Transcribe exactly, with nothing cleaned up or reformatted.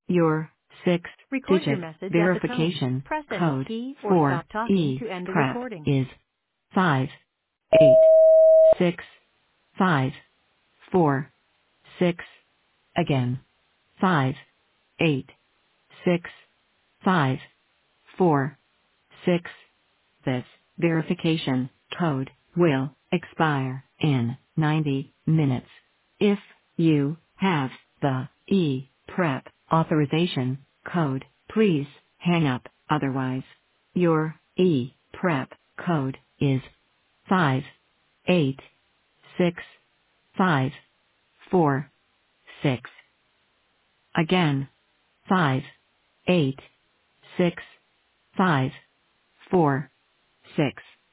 Your Record your six-digit message at the tone. verification Press any code key or for stop talking to end the e-prep recording. is five eight six five four six. Again, five eight six five four six. This verification code will expire in ninety minutes. If you have the e-prep authorization code, please hang up. Otherwise, your e-prep code is five eight six five four six. Again, five eight six five four six.